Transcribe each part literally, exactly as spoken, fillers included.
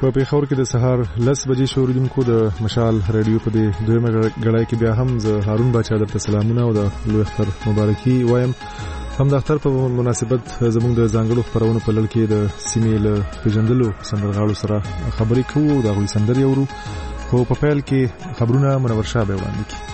په پیښور کې د سهار لس بجې شوریدونکو د مشال رادیو په دې دویمه غړای کې بیا هم زه هارون باچا درته سلامونه او د لوی اختر مبارکي وایم. هم د اختر په مناسبت زموږ د ځانګړو خبرونو په لړ کې د سیمې له پیژندلو سندرغاړو سره خبرې کوو او د هغوی سندرې اورو. خو په پیل کې خبرونه منور شاه به وړاندې کړي.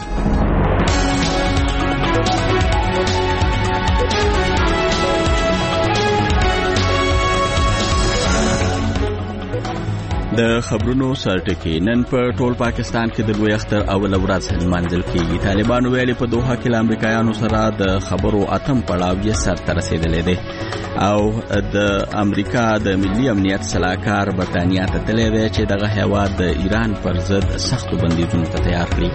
د خبرونو سرټکی نن په ټول پاکستان کې د لوی اختر اول ورځ منځل کېږي. طالبانو ویلي په دوحه کې له امریکایانو سره د خبرو اتم پړاو یې سرته رسېدلی دی او د امریکا د ملي امنیت سلاکار برطانیه ته تللی دی چې دغه هیواد د ایران پر ضد سختو بندیزونو ته تیار کړي.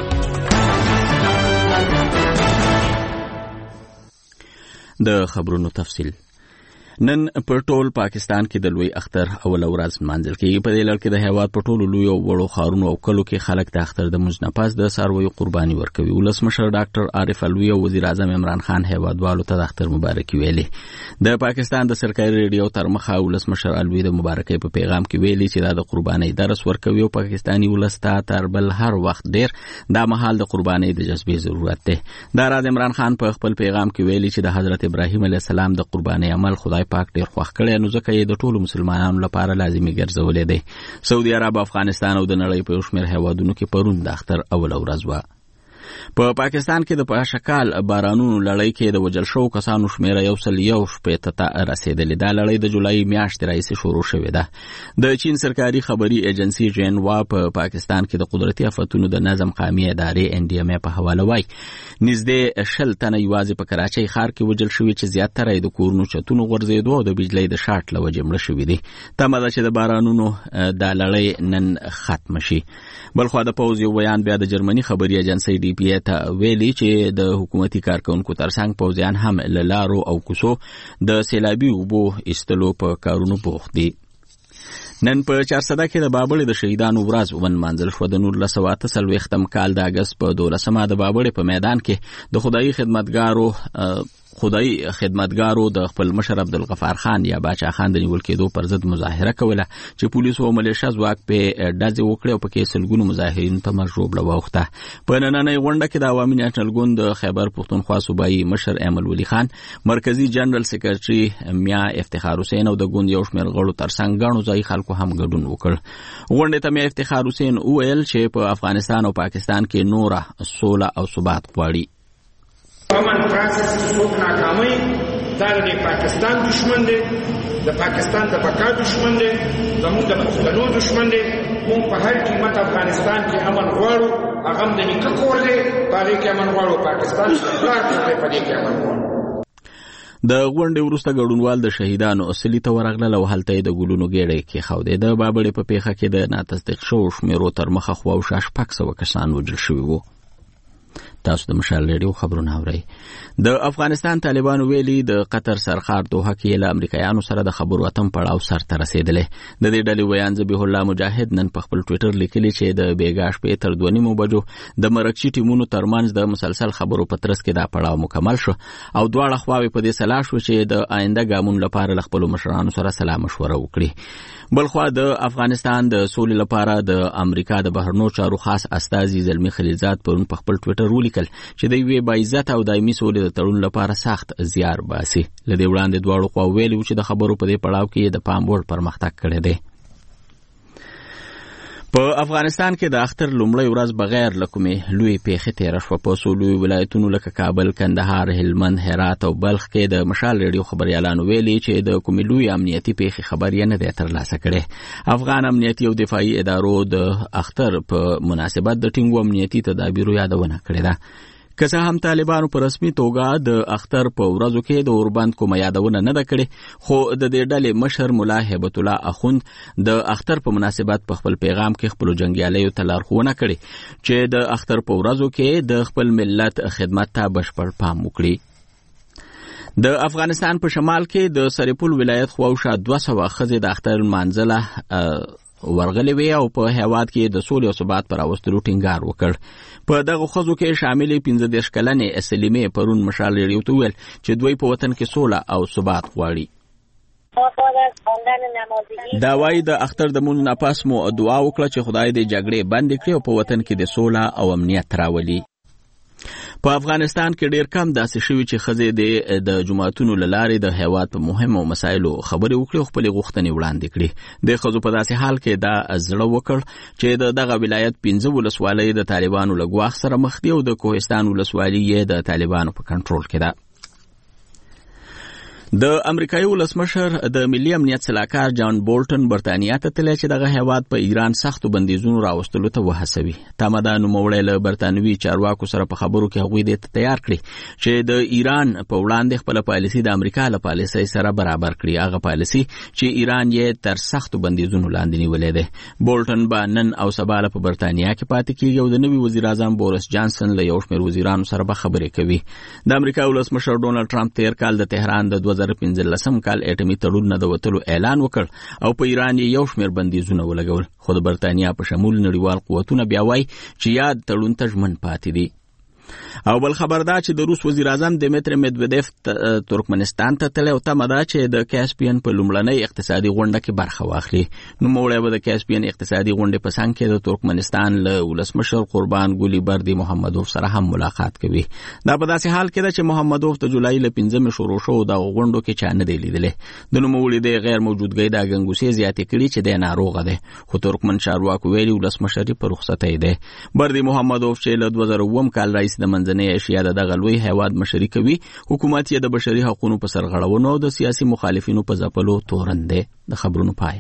د خبرونو تفصیل نن په ټول پاکستان کې د لوی اختر اول ورځ منځل کېږي. په دې لړ کې د هیواد په ټولو لویو وړو ښارونو او کلو کې خلک د اختر د مونځ نه پس د څارویو قرباني ورکوي. ولسمشر ډاکټر عارف علوي او وزیر اعظم عمران خان هیوادوالو ته د اختر مبارکي ویلې. د پاکستان د سرکاري ریډیو تر مخه ولسمشر علوي د مبارکۍ په پیغام کې ویلي چې دا د قربانۍ درس ورکوي او پاکستاني ولس ته تر بل هر وخت ډیر دا مهال د قربانۍ د جذبې ضرورت دی. دا راز عمران خان په خپل پیغام کې ویلي چې د حضرت ابراهیم علیه السلام د قربانۍ عمل خدای پاک ډیر خوښ کړی نو ځکه یې د ټولو مسلمانانو لپاره لازمي ګرځولې دی. سعودي عرب، افغانستان او د نړۍ په یو شمېر هیوادونو کې پرون د اختر اوله ورځ وه. په پاکستان کې د پاشکال بارانونو لړۍ کې د وجل شوو کسانو شمیره یو سل یو شپېته ته رسېدلې. دا لړۍ د جولای میاشتې راهیسې شروع شوې ده. د چین سرکاري خبري ایجنسي ژینوا په پاکستان کې د قدرتي آفتونو د نظم قامي ادارې ان ډي ام ای په حواله وایي نږدې شل تنه یوازې په کراچۍ ښار کې وجل شوي چې زیاتره یې د کورونو چتونو غورځېدو او د بجلۍ د شارټ له وجې مړه شوي دي. تمه ده چې د بارانونو دا لړۍ نن ختمه شي. بلخوا د پوځ یو بیان بیا د جرمني خبري ایجنسۍ ډي پی ای ته ویلي چې د حکومتي کارکونکو ترڅنګ پوځیان هم له لارو او کوڅو د سیلابي اوبو ایستلو په کارونو بوخت دي. نن په چارسده کې د بابړې د شهیدانو ورځ ونمانځل شوه. د نولس سوه اته څلوېښتم کال د اګست په دولسمه د بابړې په میدان کې د خدایي خدمتګارو خدای خدمتګارو د خپل مشر عبدالغفار خان یا باچا خان د نیول کېدو پر ضد مظاهره کوله چې پولیسو او ملیشه ځواک په ډزې وکړې او پکې سلګونو مظاهرینو ته مرژوبله واوښته. په نننۍ غونډه کې د عوامي نیشنل ګوند د خیبر پښتونخوا صوبایي مشر ایمل ولی خان، مرکزي جنرال سیکرټري میا افتخار حسین او د ګوند یو شمېر غړو ترڅنګ ګڼو ځایي خلکو هم ګډون وکړ. غونډې ته میا افتخار حسین وویل چې په افغانستان او پاکستان کې نوره سوله او ثبات غواړي. امن پروسس کې څوک ناکامي دا د پاکستان دشمن دی، د پاکستان د بقا دشمن دی، زموږ د پښتنو دشمن دی. موږ په هر قیمت افغانستان کې امن غواړو. هغه د نیکه کور دی، په هغې کې امن غواړو. پاکستان چې پلار کور دی، په دې کې امن غواړو. د غونډې وروسته ګډونوال د شهیدانو اصلي ته ورغلل او هلته یې د ګلونو ګېډۍ کېښودې. د بابړې په پیښه کې د ناتصدیق شوو شمېرو تر مخه خواوشا شپږ سوه کسان وژل شوي وو. تاسو د مشال ریډیو خبرونه اورئ. د افغانستان طالبانو ویلي د قطر سرخار دوحه کې له امریکایانو سره د خبرو اتم پړاو سرته رسېدلی. د دې ډلې ویان ذبیح الله مجاهد نن په خپل ټویټر لیکلي چې د بېګا شپې تر دوه نیمو بجو د مرکچي ټیمونو ترمنځ د مسلسل خبرو په ترڅ کې دا پړاو مکمل شو او دواړه خواوې په دې سلا شو چې د آینده ګامونو لپاره له خپلو مشرانو سره سلا مشوره وکړي. بلخوا د افغانستان د سولې لپاره د امریکا د بهرنو چارو خاص استازي زلمي خلیلزاد پرون په خپل ټویټر ولیکل چې د یوې باعزته او دایمي سولې د تړون لپاره سخت زیار باسي. له دې وړاندې دواړو خواوو ویلي چې د خبرو په دې پړاو کې د پام وړ پرمختګ کړی دی. په افغانستان کې د اختر لومړۍ ورځ بغیر له کومې لوی پیښې تېره شوه. په څو لویو ولایتونو لکه کابل، کندهار، هلمند، هرات او بلخ کې د مشال ریډیو خبریالانو ویلي چې د کومې لوی امنیتي پیښې خبر یې نه دی ترلاسه کړی. افغان امنیتي او دفاعي ادارو د اختر په مناسبت د ټینګو امنیتي تدابیرو یادونه کړې ده. که څه هم طالبانو په رسمي توګه د اختر په ورځو کې د اوربند کومه یادونه نه ده کړې، خو د دې ډلې مشر ملا هیبت الله اخوند د اختر په مناسبت په خپل پیغام کې خپلو جنګیالیو ته لارښوونه کړې چې د اختر په ورځو کې د خپل ملت خدمت ته بشپړ پام وکړي. د افغانستان په شمال کې د سرپل ولایت خواوشا دوه سوه ښځې د اختر لمانځله ورغلې وې او په هیواد کې د سولې او ثبات پر راوستلو ټینګار وکړ. په دغه ښځو کې شاملې پنځه دېرش کلنې سلیمې پرون مشال ریډیو ته وویل چې دوی په وطن کې سوله او ثبات غواړي. دا وایي د اختر د مونږ نه پاس مو دعا وکړه چې خدای دې جګړې بند کړي او په وطن کې د سوله او امنیت راولي. په افغانستان کې ډیر کم داسې شوي چې ښځې د جماعتونو له لارې د هېواد په مهمو مسایلو خبرې وکړي او خپلې غوښتنې وړاندې کړي. د ښځو په داسې حال کې دا زړه وکړ چې د دغه ولایت پنځه ولسوالۍ د طالبانو له ګواښ سره مخ دي او د کوهستان ولسوالي یې د طالبانو په کنټرول کې ده. د امریکایي ولسمشر د ملي امنیت سلاکار جان بولټن برتانیا ته تللی چې دغه هیواد په ایران سختو بندیزونو راوستلو ته وهڅوي. تمه ده نوموړی له برتانوي چارواکو سره په خبرو کې هغوی دې ته تیار کړي چې د ایران په وړاندې خپله پالیسي د امریکا له پالیسۍ سره برابر کړي، هغه پالیسي چې ایران یې تر سختو بندیزونو لاندې نیولی دی. بولټن به نن او سبا په برتانیا کې پاتې کېږي او د نوي وزیر اعظم بوریس جانسن له یو شمېر وزیرانو سره به خبرې کوي. د امریکا ولسمشر ډونالډ ټرمپ تېر کال د تهران د دوه زره پنځلسم کال اټومي تړون نه د وتلو اعلان وکړ او په ایران یې یو شمېر بندیزونه ولګول، خو د برتانیا په شمول نړیوال قوتونه بیا وایي چې یاد تړون ته ژمن پاتې دي. او بل خبر دا چې د روس وزیر اعظم دیمیتری میدودیف ترکمنستان ته تللی او تمه ده چې د کاسپین په لومړنۍ اقتصادي غونډه کې برخه واخلي. نوموړی به د کاسپین اقتصادي غونډې په څنګ کې د ترکمنستان له ولسمشر قربان ګولي بردي محمدوف سره هم ملاقات کوي. دا په داسې حال کې ده چې محمدوف د جولای له پنځمې شروع شو د غونډو کې چا نه دی لیدلی. د نوموړي د غیر موجودګۍ دا ګنګوسې زیاتې کړي چې دی ناروغه دی، خو ترکمن چارواکو ویلي ولسمشر یې په رخصتۍ دی. بردي محمدوف چې له دوه زره اووم کال راهیسې د منځنۍ ایشیا د دغه لوی هیواد مشري کوي، حکومت یې د بشري حقوقو په سرغړونو او د سیاسي مخالفینو په ځپلو تورن دی. د خبرونو پای.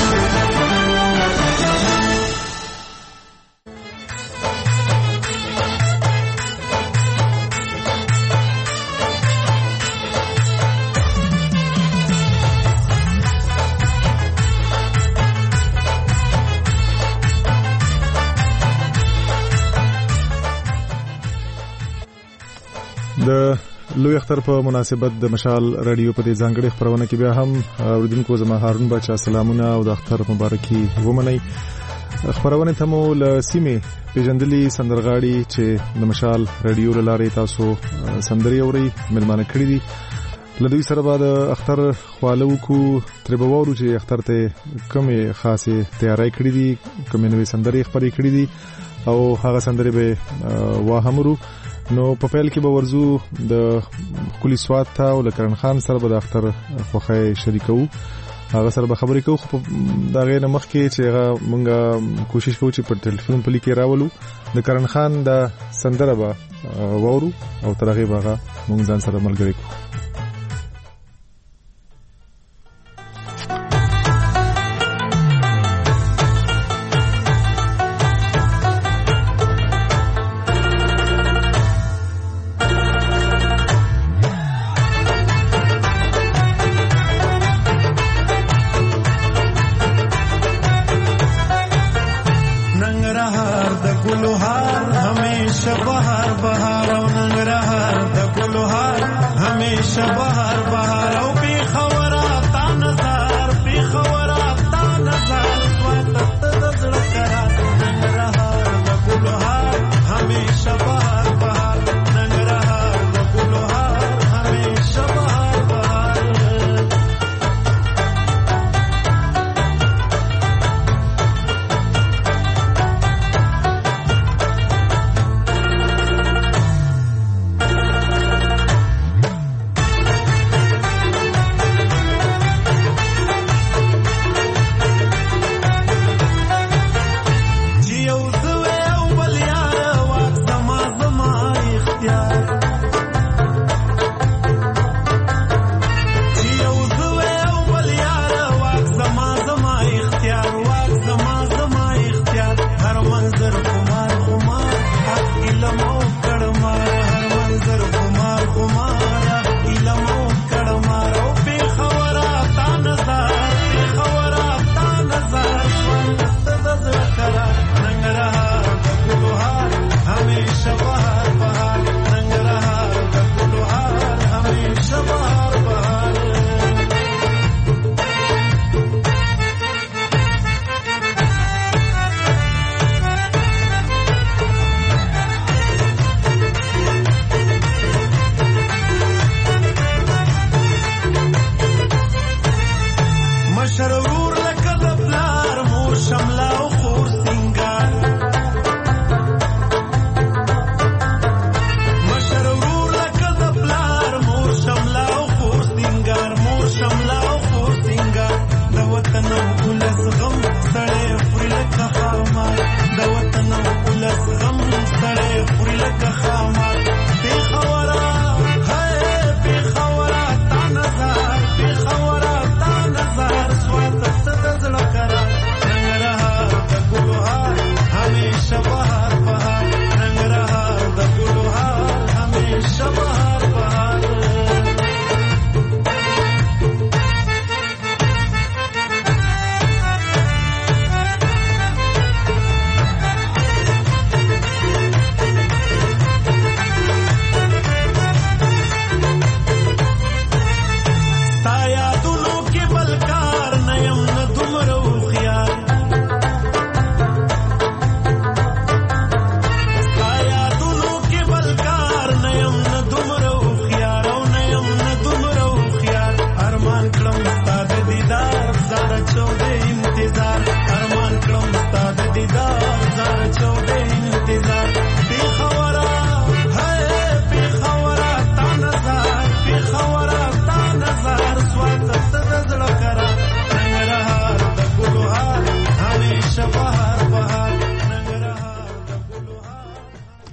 د لوی اختر په مناسبت د مشال رادیو په دې ځانګړي خبرونه کې بیا هم اوریدونکو زما هارون بچا سلامونه او د اختر مبارکي ومنئ. خبرونه ته مو له سیمې پیژندلي سندرغاړي چې د مشال رادیو لاره تاسو سندري اوري ملمانه کړی دي. لدوی سره بعد اختر خوالو کو تربوورو چې اختر ته کومه خاصه تیاری کړی دي، کومه نوې سندري خبرې کړی دي او هغه سندري به واهمرو. نو په پیل کې به ورزو د کلی سواد ته او لکرن خان سره به د اختر خوخه شریکو، هغه سره به خبرې کوو. خو دا غیر مخ کې چې هغه مونږه کوشش کوو چې په ټلیفون په لیکي راولو د کرن خان د سندره به وورو او ترغه به مونږ ځان سره ملګری کوو.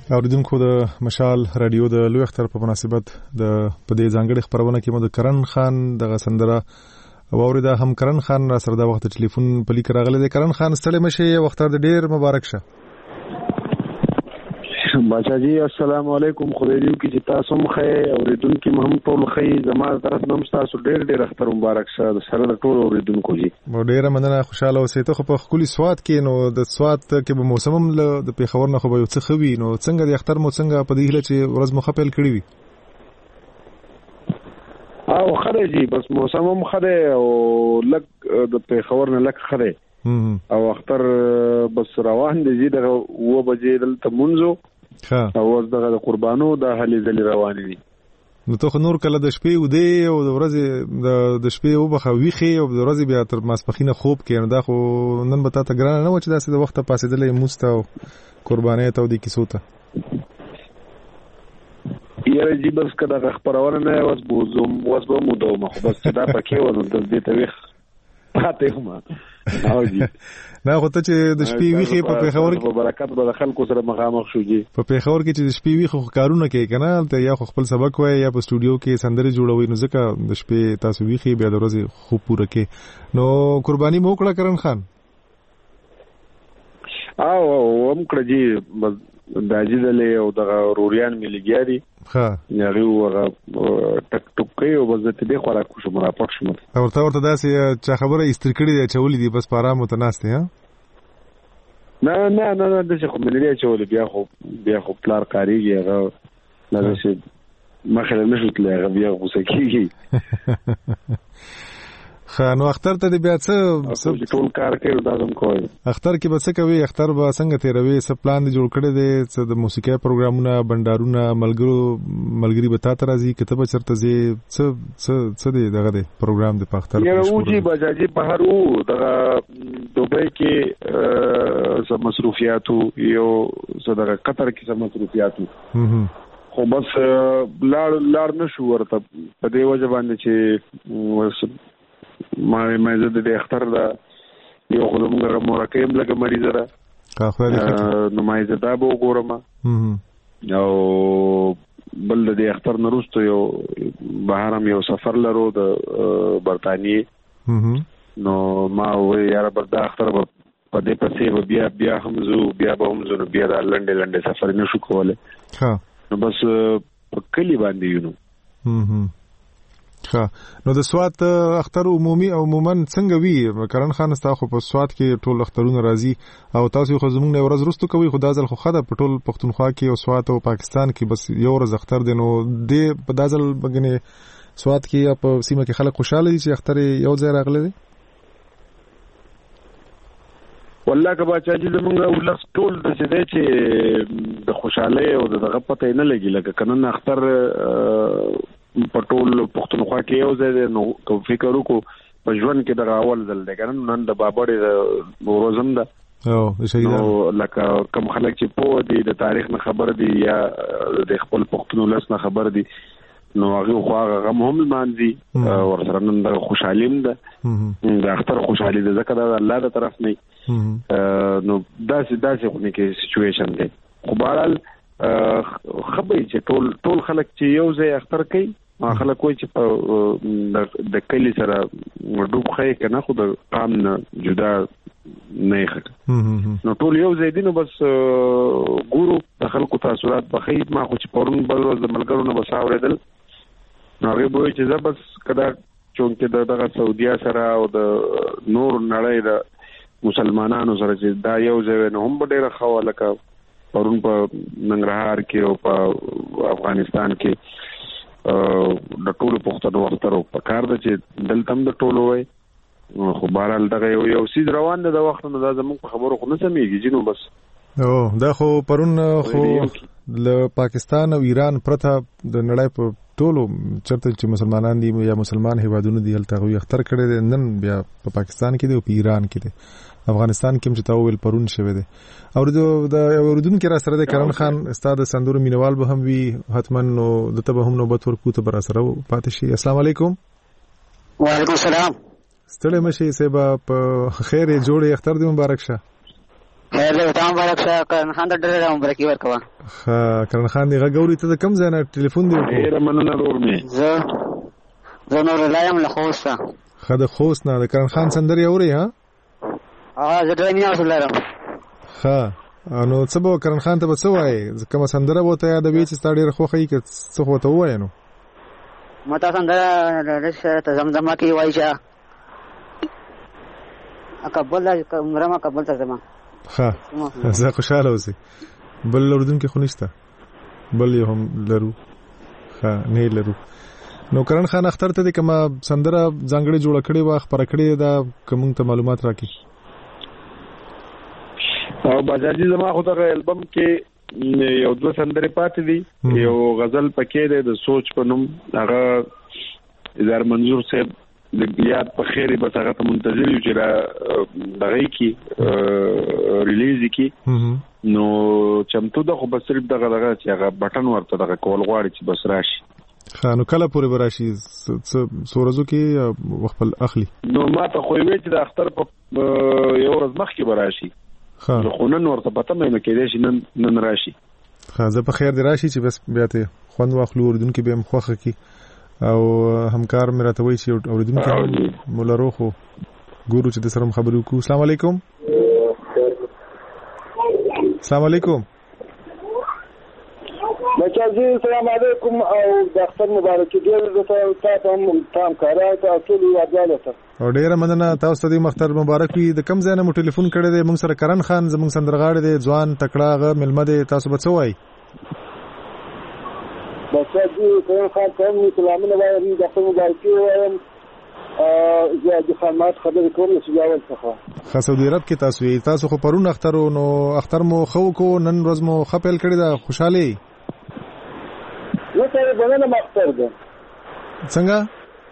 اوریدونکو د مشال رادیو د لوی اختر په مناسبت د پدې ځانګړي خبرونه کې مو د کرن خان دغه سندره واوریدا. هم کرن خان را سره دا وخت ټلیفون په لیک راغلی دی. کرن خان ستړي مشه، وخت د ډیر مبارک شه. باچا جی السلام علیکم. خدای دې وکړي چې تاسو مخه اوریدونکو هم ټول خې زموږ طرف نوم تاسو ډیر ډیر اختر مبارک شه د سره د ټول اوریدونکو جی. ډیره مننه، خوشاله اوسئ. ته خو په خولي سواد کې نو د سواد کې به موسم د پیښور نه خو به څه خوي نو څنګه د اختر مو څنګه په دې هله چې ورځ مو خپل کړی وي؟ او خره جی بس موسم هم خره او لک د پیښور نه لک خره او اختر بس روان دي جی دغه و بجې دلته منځو ها او دغه د قربانو د هلي ځلې روان دي. نو ته نور کله د شپې ودی او د ورځې د شپې وبخه ویخي او د ورځې بیا تر ماسپخینه خوب کې دا خو نن به تاسو ګرانه نه و چې داسې د وخت پاسېدلې موسته او قربانې ته د کیسو ته یاره جی بس کدا خبرونه نه واس بوزم واس به مو دوه خو بس دا پکې و نو د دې تویخ پاتې هم او جی نه خو ته چې د شپې ویخي په پیښور کې په برکت به خلکو سره مخامخ شو جی. په پیښور کې چې د شپې ویخو کارونه کوي کنه ته یا خپل سبق وای یا په سټوډیو کې سندري جوړوي نو ځکه د شپې تاسو ویخي بیا د ورځې خوب پوره کې نو قرباني مو کړه کرن خان. او هم کړه جی بس د اجازه او د روریان ملګری ها یاري وغه ټک ټک کوي او بس ته دې خورا کو شو مراپټ شو او ورته ورته داسې چې خبره ایستر کړی دی چولې دی بس پارا متناسته ها نه نه نه نه د څه کوم لري چولې بیا خو بیا خو پلار کاریږي هغه نه شي مخه نشو تلای بیا غوسه کیږي. خانو اختر ته بیا څه سب ټول کار کوي دا هم کوي. اختر کې به څه کوي؟ اختر به څنګه تیروي؟ څه پلان دی جوړ کړی دی؟ څه د موسیقي پروګرامونه بندارونه ملګرو ملګری به تاسو راځي کتاب چرته زی څه څه څه دی دغه دی پروګرام د پختر یو اوجی بجاجي په هر او دغه دوبۍ کې سم مصروفیاتو یو صدقه قطر کې سم مصروفیاتو خو بس لار لار نشو ورته په دی وجه باندې چې ما ما زه د اختر دا یو خلک مرکب لکه مریض را نو ما زه دا به وګورم او بل د اختر نروستو یو بهرام یو سفر لرو د برتانیې نو ما وې یاره بر د اختر په دې پسې بیا بیا هم زو بیا به هم زو بیا د لنډه لنډه سفر نشو کوله نو بس په کلی باندې یو نو ها نو د سوات اختر عمومي او عموما څنګه وی کرن خان ستا خو په سوات کې ټول اخترونه راځي او تاسو خو زموږ نه ورځ رستو کوي خو دازل خو خده په ټول پښتونخوا کې او سوات او پاکستان کې بس یو ورځ اختر دی نو د په دازل بګنه سوات کې په سیمه کې خلک خوشاله دي چې اختر یو ځای راغلی دی. والله کبا چې زمونږ ولس ټول د څه دی چې د خوشاله او دغه پته نه لګي لکه کنن اختر په ټول پښتونخوا کې یو ځای نو کوم فکر وکړو په ژوند کې د اول ځل دی کنه نن د بابړې د روزم ده او شهیدان لکه کوم خلک چې په دې د تاریخ نه خبر دي یا د خپل پښتون ولس نه خبر دي نو هغه خو هغه هم مانځي ورسره نن د خوشحالیم ده د اختر خوشحالي ده ځکه د الله تر طرف نه نو داسې داسې خو نه کې سچويشن دی خو بهرحال خبرې چې ټول ټول خلک چې یو ځای اختر کوي ما خلک وایي چې په د کلی سره ډوب خای کنه خو د قام نه جدا نه ښه نو ټول یو ځای دي نو بس ګورو د خلکو تاثیرات بخې ما خو چې پرون بل ورځ د ملګرو نه بس اورېدل نو هغه وایي چې زه بس کدا چونکه دغه سعودیا سره او د نور نړۍ د مسلمانانو سره چې دا یو ځای نه هم ډېر خواله کا پرون په ننګرهار کې او په افغانستان کې د ټولو پښتنو وخترو په کار ده چې دلته هم د ټولو وای خو بهرحال دغه یو یو سیز روان ده د وخت نه دا زموږ په خبرو خو نه سمېږي جنو بس او دا خو پرون خو له پاکستان او ایران پرته د نړۍ په ټولو چرته چې مسلمانان دي یا مسلمان هیوادونه دي هلته غوي اختر کړي دي نن بیا په پاکستان کې دي او په ایران کې دي افغانستان کې چې تاول پرون شوه دي او د اوردون کې را سره د کرن خان استاد سندور مینوال به هم وی حتما نو دته به هم نوبت ورکو ته بر سره پاتې شي. السلام علیکم. وعلیکم السلام. ستړي مشي سبا په خیر جوړې اختر دې مبارک شه. الله دې مبارک شه. څنګه یې؟ الحمدلله. څنګه ستاسو په خیر؟ الله دې مبارک شه. ډیر خیر دی تام مبارک شه کرن خان ته ډېر مبارکي ورکوه. ها کرن خان دی غوړي ته کم ځای نه ټلیفون دی ډېر مننه ورور مې. زه زه نور لایم له خوست. خد خوست نه د کرن خان سندري اوري ها؟ اه زه ډېر نه اوسلارم. ها نو څه به کرن خان ته به څه وایي کوم سندره وته یا د وی چې ستاره ډېر خوخی کې څه وته وایي نو متا سندره رشه ته زمزمه کې وایي چې اکبل مرما کبل ته زما. ها زه خوشاله اوسې بل اردن کې خو نشته بل یو هم لرو. ها نه لرو. نو کرن خان اختر ته کومه سندره ځانګړي جوړ کړي وا خبر کړي دا کوم ته معلومات راکې. او بجاجي زما خو دغه البم کې یو دوه سندرې پاتې دي. یو غزل پکې ده د سوچ په نوم هغه اظهار منظور صاحب د یاد په خیره به هغه ته منتظر یو چې را دغه کې ریلیز کی نو چمتو د خو بس صرف دغه دغه چې هغه بټن ورته دغه کول غواړي چې بس راشي. خانو کله پورې براشي سورزو کې خپل اخلي. نو ما ته خو وی چې د اختر په یو ورځ مخکې براشي. خا خو نن ورته پته مې کېدې شي نن نن راشي. خا زه په خیر دی راشي چې بس بیا ته خوند واخلو اردن کې به هم خوخه کی او همکار مې راته وایي چې اردن کې مولارو خو ګورو چې د سره خبرې وکړو. السلام علیکم. السلام علیکم. بچاجي السلام علیکم او د اختر مبارک دی زه تاسو هم تام کارای تاسو یاداله او ډیره مننه تاسو ته مختر مبارک وي. د کم ځای نه مو ټلیفون کړی دی موږ سره کرن خان زموږ سندرغاړی دی ځوان تکړه غ ملمه دی تاسو به څه وایي؟ بچاجي کرن خان ته مو سلامونه وایم د اختر مبارک وایم ا زه د خدمات خبرې کوم چې جواب څخه خاص سعودي عرب کې تاسو یې تاسو خو پرون اختر نو اختر مو خو کو نن ورځ مو خپل کړی دا خوشحالي نو ته بنه مختر ده څنګه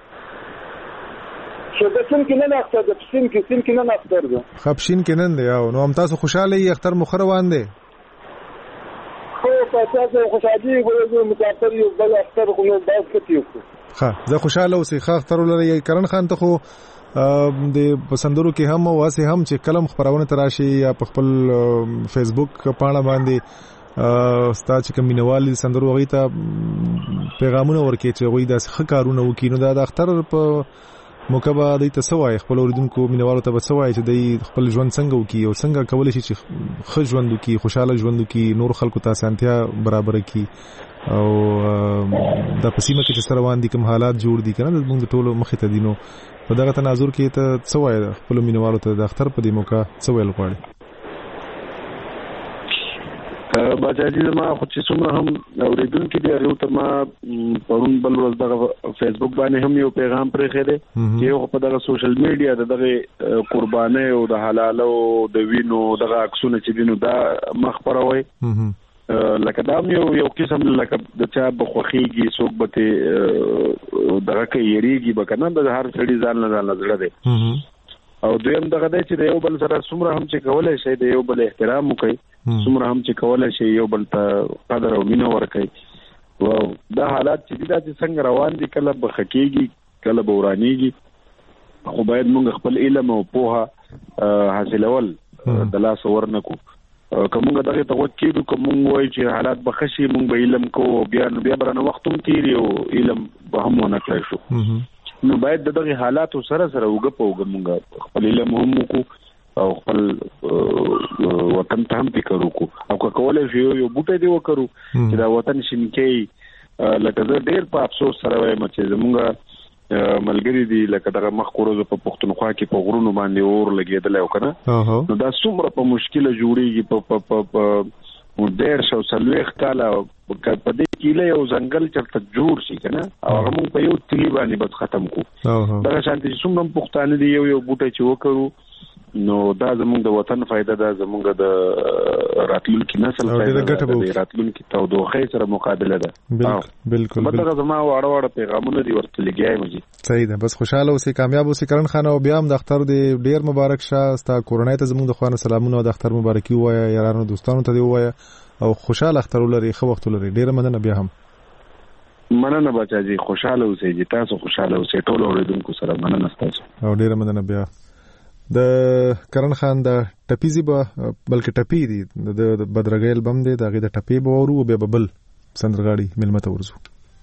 چې د سین کې نه اختر ده سین کې سین کې نه اختر ده خپشین کې نن دی او نو هم تاسو خوشاله یې اختر مخ روان دی خو تاسو خوشالي ګورئ متاثر یو بل اختر خو نو باز کتیو ها زه خوشاله اوسې ښه اختر ولري کرن خان ته خو د پسندرو کې هم او واسه هم چې کلم خبرونه تراشي یا په خپل فیسبوک پاڼه باندې ستا چې کوم مینوال سندرو غوي ته پیغامونه ورکړي چې غوي د ښه کارونه وکړي نو دا د اختر په موکبه د تسوای خپل اوریدونکو مینوالو ته بسوای چې د خپل ژوند څنګه وکړي او څنګه کولای شي چې ښه ژوند وکړي خوشاله ژوند وکړي نور خلکو ته سانتیا برابر کړي او د پسیمه کې چې سره وان دي کوم حالات جوړ دي کنه موږ ټولو مخې ته دینو په دغه تناظر کې ته څوای خپل مینوالو ته د اختر په دې موقع څوای لغواړي بچاجي زما خو چې څومره هم اوریدونکو دي هغه ته ما پرون بل ورځ دغه فیسبوک باندې هم یو پیغام پرې خېده چې یو په دغه سوشل میډیا دغه قرباني او د حلال او د وینو دغه عکسونه چې دینو دا مخبروي لکه دا یو یو قسم لکه د چا بخوخيږي څوک به دغه کې یریږي بکنه د هر سړي ځان نه ځان زړه دی او دویم دغه دی چې د یو بل سره څومره هم چې کولای شي د یو بل احترام وکړي څومره هم چې کولای شي یو بل ته قدر او مینه ورکړي او دا حالات چې دا چې څنګه روان دي کله بخکیږي کله بورانیږي خو باید موږ خپل علم او پوهه حاصلول د لاس ورنکو کومه دغه ته وکړو کوم وایي چې حالات بخشي موږ به علم کو بیا بیا برنه وختم تیری او علم به هم نه کړی شو نو باید دغه حالات سره سره وګ په وګ مونږ خپل علم هم وکړو او خپل وطن ته هم فکر وکړو او کولای شو یو بوټي دی وکړو چې دا وطن شینکې لکه زه ډېر په افسوس سره وایم چې زمونږ ملګری دی لکه دغه مخ کورزه په پښتونخوا کې په غرونو باندې اور لګیدل او کنه نو دا څومره په مشکله جوړیږي په په په ډېر شو سلويخ کاله په دې کله یو ځنګل چرته جوړ شي کنه او هغه مونږ په یو تلی باندې بس ختم کو دا شانتي څومره پښتانه دی یو یو بوټي چې وکړو نو دا زمونږ د وطن فائدہ ده زمونږ د راتلونکي نسل فائدہ ده د راتلونکي تودوخه سره مقابله ده بالکل مطلب زما واړه واړه پیغامونه دی ورته لګیای مجي صحیح ده بس خوشاله اوسې کامیاب اوسې کرن خان او بیا هم د اختر دی ډیر مبارک شه ستا کورنۍ ته زمونږ د خوانه سلامونه او د اختر مبارکي وایا یارانو دوستانو ته دی وایا او خوشاله اختر ولري خو وخت ولري ډیر مننه بیا هم مننه بچاجي خوشاله اوسئ چې تاسو خوشاله اوسئ ټول اوریدونکو سره مننه تاسو او ډیر مننه بیا د کرن خان د ټپیزي به بلکې ټپی دي د بدرګۍ البم دی د هغې د ټپې به اورو بیا به بل سندرغاړي میلمه ته ورځو.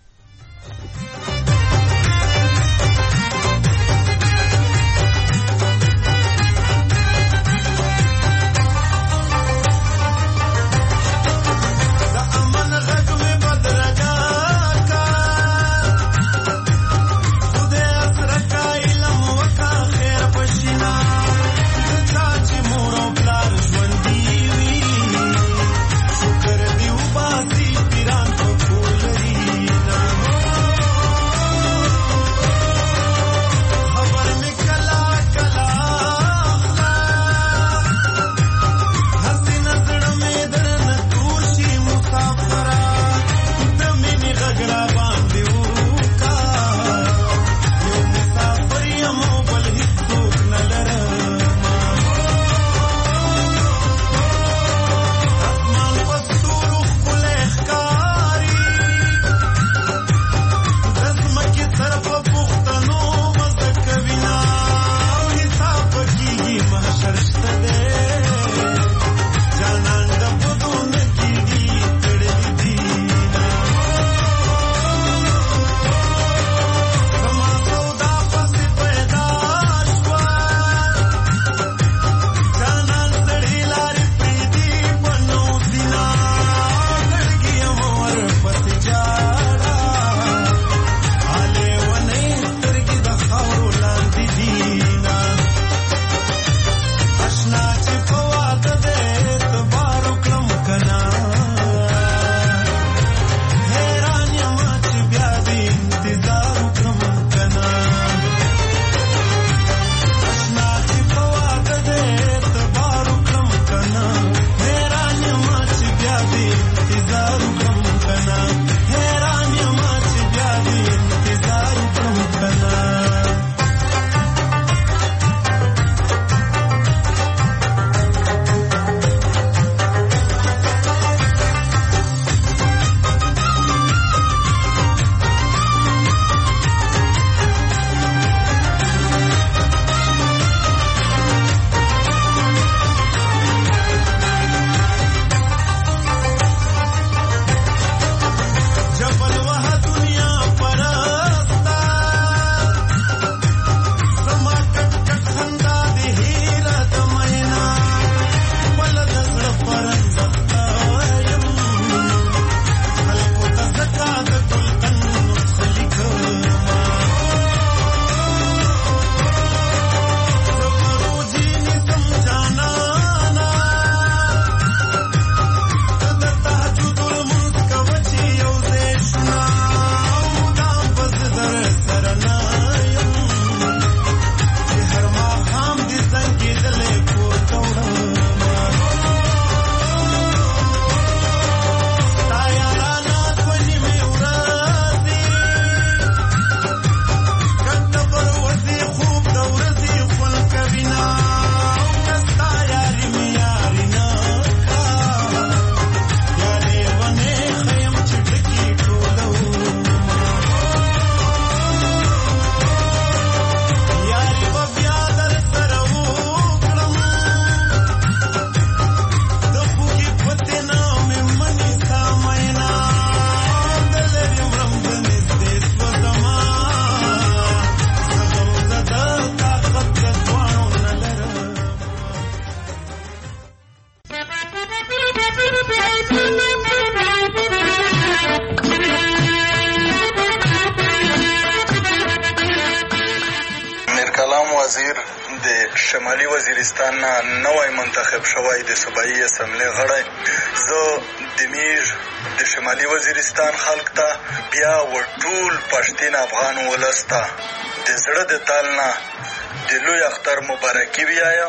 وزیر د شمالي وزیرستان نه نوی منتخب شوی د صوبایي اسمبلۍ غړی، زه د میژ د شمالي وزیرستان خلک ته بیا ورټول پښتین افغان ولس ته د زړه د تل نه د لوی اختر مبارکي ویایم.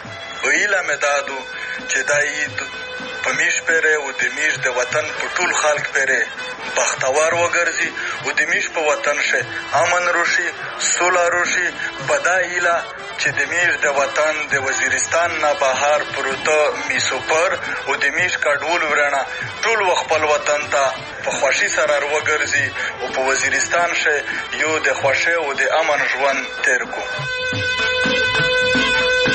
ویله مې دا دو چې دا عید په میژ پورې او د میژ د وطن په ټول خلک پورې بختور وګرځي او د میژ په وطن شه امن روشي، سوله روشي. په دا هیله چې د میژ د وطن د وزیرستان نه بهر پروته میسوپر او د میژ کډول ورنه ټول خپل وطن ته په خوښي سره وګرځي او په وزیرستان شه یو د خوښۍ او د امن ژوند تیر کو.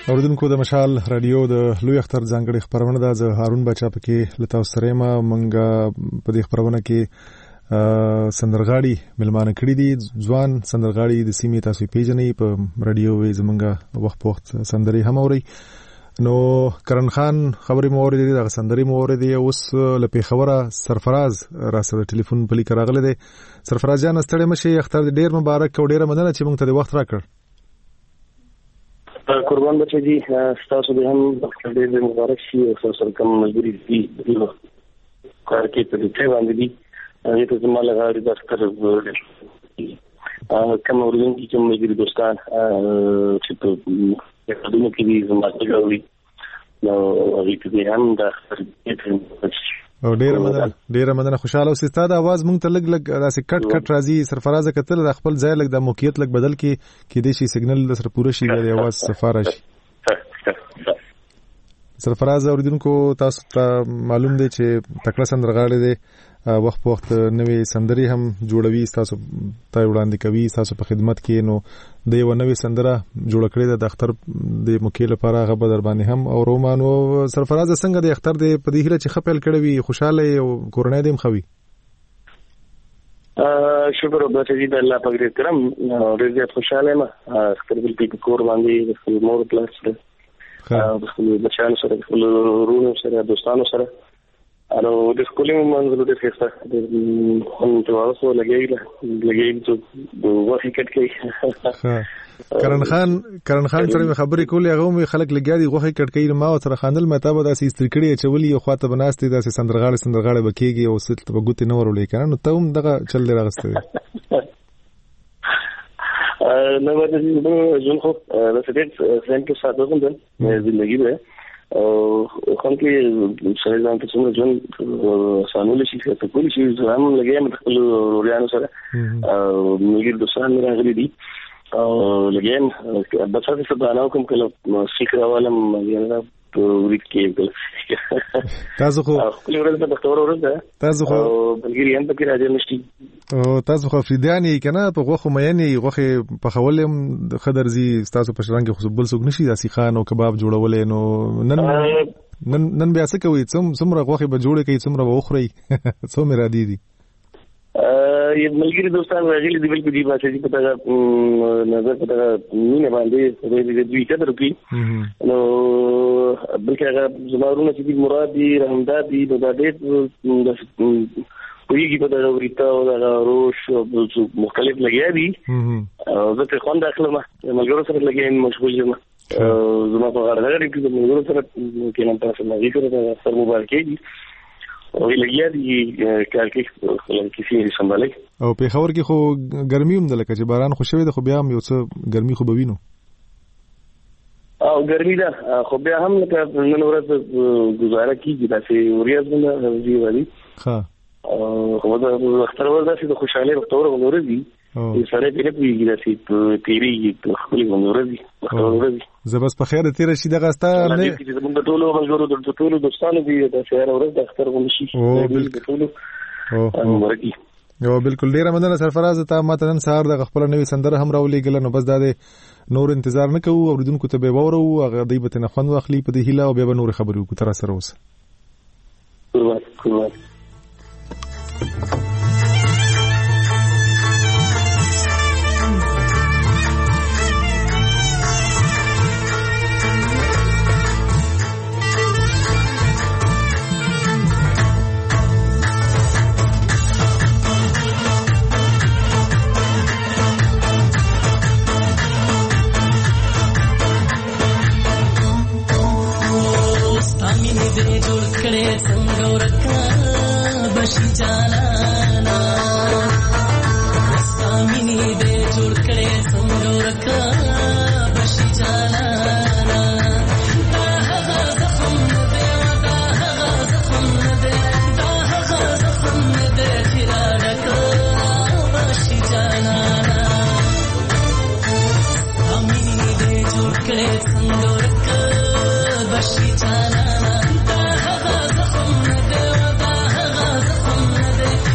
اوردونکو د مشال رادیو د لوی اختر ځانګړي خبرونه د زه هارون بچا پکې لته سره ما منګه په دې خبرونه کې سندرغاړي ملمانه کړی دي ځوان سندرغاړي د سیمې تاسو پیژنې په رادیو وي زمونږه وخت په وخت سندري هم اوري نو کرن خان خبري موري دي د سندري موري دي اوس لپاره خبره سرفراز را سره ټلیفون پلی کراغله دي سرفراز جان ستړي مشه اختر ډیر مبارک او ډیر مننه چې موږ ته د وخت راکړ قربان بچی جی تاسو به هم ډېر مبارک شي او تاسو کوم مجبوري دي کار کې په دې باندې دي هغه ته زموږ لغاري د اختر کوم ورزن کې کوم مجبوري دوستان چې په دې کې دي زموږ لغاري نو هغه ته هم د اختر او ډیره مننه ډیره مننه خوشاله اوسې ستاسو आवाज مونږ ته لګ لګ راسي کټ کټ راځي سرفراز کتل د خپل ځای لګ د موقعیت لګ بدل کې کې د شي سیګنل د سر پوره شي د आवाज سفارش سرفراز اوریدونکو تاسو ته معلوم دی چې تکړه سندرغاړي دي وخت په وخت نوې سندري هم جوړوي تاسو ته وړاندې کوي تاسو په خدمت کې نو د یو نوې سندره جوړ کړې د اختر د موقع لپاره غو در باندې هم او رومانو سرفراز څنګه د اختر د په دې هله چې خپل کړوي خوشاله او کورنۍ دیم خوي شکر وبا چې د الله پاک دې کرم ډېر خوشاله ما اختر بل په کور باندې د مور پلاس سره د خپل بچانو سره د خپل ورونو سره دوستانو سره انو د سکولینګ منځلو د فیستا د هم ته واسو لګیلا لګیل چې د وخت کې کرن خان کرن خان سره خبرې کولې هغه مې خلک لګیادي غوخه کټکې ما او تر خاندل مته به داسې استریکړي چولې او خواته بناستي داسې سندرغاړي سندرغاړي بکیږي او ست په ګوتې نور ولې کنه نو ته هم دغه چل دی راغسته نو ورته جون خو د سټیټ فرند کې ساتو کوم د زندگی به او کوم کې سره ځان ته څنګه جون سانول شي څه کول شي زم لګي مې خپل ورویانو سره او موږ د دوستان راغلي دي او لګي بس څه څه باندې کوم کله فکر اولم یاره ورید کې تاسو خو خپل ورځ د ډاکټر ورځ ده تاسو خو بلګری هم پکې راځي نشي او تاسو خو فریدانی کنه په غوخه مېنی غوخه په خولم د خضرزي تاسو په شرنګ خو بل څوک نشي داسي خان او کباب جوړولې نو نن نن نن بیا څه کوي څومره غوخه به جوړه کوي څومره وخوري څومره را دي دي یو ملګری دوستان راغلي دی بل په دی باندې په دا نظر په دا مینه باندې د دې دوی قدر کوي نو بلکې هغه زمارونه چې مراد دي رحمداد دي د دې کویږي په دا ورته او دا روش مختلف لګیا دي او زه ته خوند اخلم ملګرو سره لګیا مشغول یم زما په غاړه غاړه کې ملګرو سره کې نن تاسو نه ویل دا سر مبارکي او لګیا دي کار کې خلک کیسې سمبالي او په خبر کې خو ګرمي هم د لکه چې باران خوشوي د خو بیا هم یو څه ګرمي خو بوینو او ګرمي ده خو بیا هم لکه نن ورځ گزاره کیږي داسې ورځ نه دی وایي ها خو دا اختر ورځ د خوشاله وخت ورغلوري دي سره پیری پیری داسې پیری خپل ورځ ورځ زبس په خیر تیر شي دغه ستا نه موږ ټول ملګرو د ټول دوستانو دي د شهر ورځ د اختر ونشي او بالکل او ورکی یو بالکل ډیر مننه سرفراز ته ماته نن سهار د خپل نوې سندره هم راولېګل نو بس دا نور انتظار نه کوو اوریدونکو ته به وورو هغه دی به نه خوند واخلي په دې هیله او به نور خبرو کو تر سره اوس قربان قربان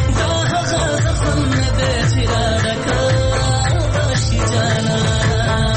Jana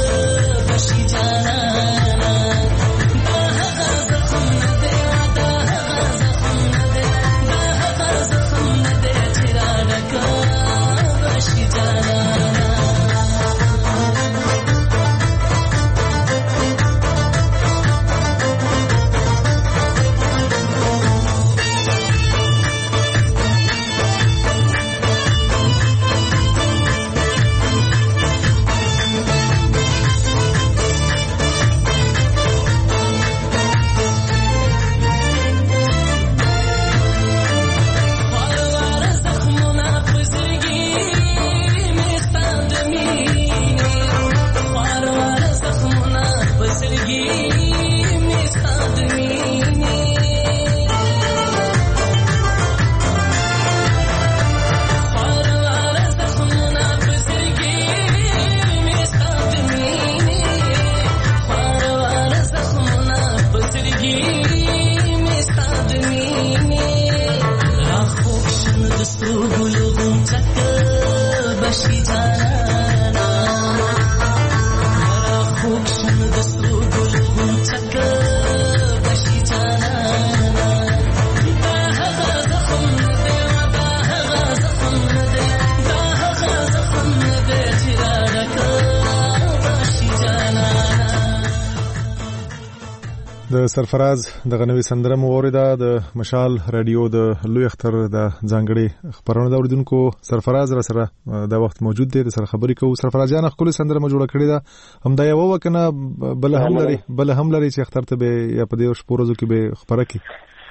د سرفراز د غنوي سندره مو اوریدا د مشال رادیو د لوی اختر د ځانګړي خبرونه د اوریدونکو سرفراز را سره د وخت موجود دی د سره خبرې کوو. سرفراز جان خپل سندره مو جوړه کړې ده هم دا یو وکنه بل هم لري بل هم لري چې اختر ته به یا په دې شپورزو کې به خبره کی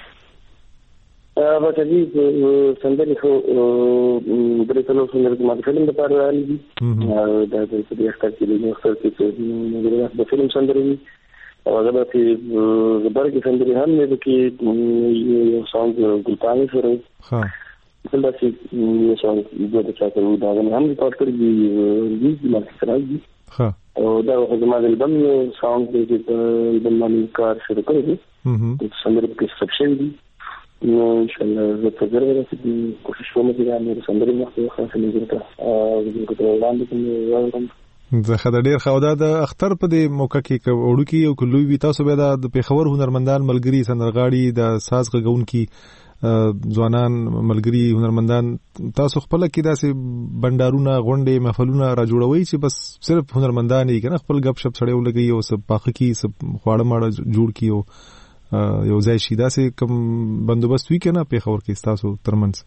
ا به دې سندره خو درې څلور سندره ما د فلم لپاره راغلي دي دا د دې اختر کې د اختر کې د فلم سندره دي او هغه چې زبرګي سندري هم نه کې یو سانګ ګلپاني سره ها بل چې یو سانګ د چاته دا هم ریکارډ کړی دی د مارکیټ سره دی ها او دا هغه ما د بل سانګ چې د مانی کار شروع کړی دی هم سندري کې سبشن دی نو ان شاء الله زه ته زړه چې کوشش کوم چې دا مې سندري مخته خاصه نه ګرځا او د کوټه وړاندې کوم زه خدای ډیر خو دا د اختر په دې موقع کې وړو کې یو کلوي وی تاسو به د پیښور هنرمندان ملګری سندرغاړي د ساز غون کې ځوانان ملګری هنرمندان تاسو خپل کې داسې بندارونه غونډې محفلونه را جوړوي چې بس صرف هنرمندان یې کنه خپل غب شپ سړیو لګي او سب پاخه کې سب خواړه ماړه جوړ کیو یو ځای شي داسې کوم بندوبست وی کنه پیښور کې تاسو ترمنځ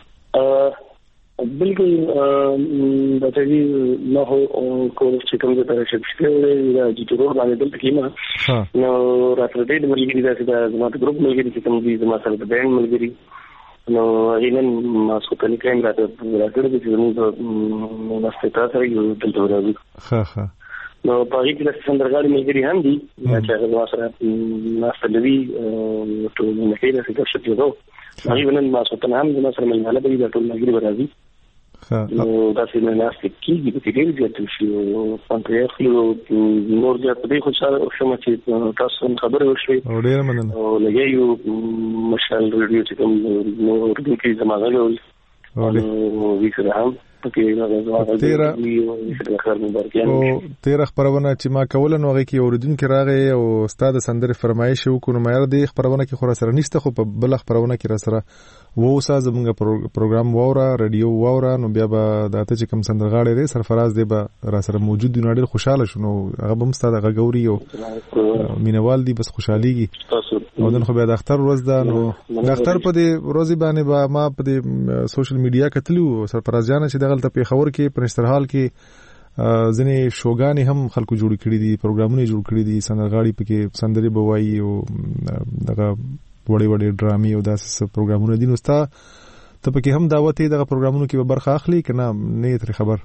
بالکل د دې نو کو چې کوم څه تر شي چې دا چې ټول باندې دلته کیما نو راځي د ملګری دا چې زما د ګروپ ملګری چې کوم دي زما سره د بینډ ملګری نو اینن ما څو کلی کایم راځي راځي چې موږ نو نستتا سره یو دلته راځي ها ها نو په هغه کې د سندرغاړي ملګری هم دي چې هغه سره ناستلوي ټول ملګری چې څه شي نو هغه نن ما څو ته هم د سره ملګری به د ټول ملګری راځي نو دا چې نه ناست کیږي په دې کې چې شي او پانتیا خلو نور ځای په دې خو شوم چې تاسو خبرې وشوي او ډیر مننه او لګي یو مشال ریډیو چې کوم نو ورته کې زماغلو او ویسره هم پکې تیرا او تیرا خبرونه چې ما کول نو هغه کې اوریدونکو راغی او استاد سندره فرمایش وکړو مې را دي خبرونه کې خو سره نشته خو په بل خبرونه کې را سره وو ساز موږ پروګرام وورا رادیو وورا نو بیا به داته چې کوم سندرغاړي لري سرفراز دی به را سره موجود دی نو ډېر خوشاله شونه هغه هم ستاسو هغه ګوري او مینوال دی بس خوشاليږي او دن خو بیا د اختر ورځ ده نو د اختر په دې ورځ باندې با ما په دې سوشل میډیا کتلو سرفراز جان چې دغه ته پیښور کې پرنسترحال کې ځنې شوګانی هم خلکو جوړ کړی دي پروګرامونه جوړ کړی دي سندرغاړي پکې سندري بوایي او دغه وړي وړي ډرامي او داسې پروګرامونه دي نو ستا ته پکې هم دعوت دی دغه پروګرامونو کې به برخه اخلي کنه نه تر خبر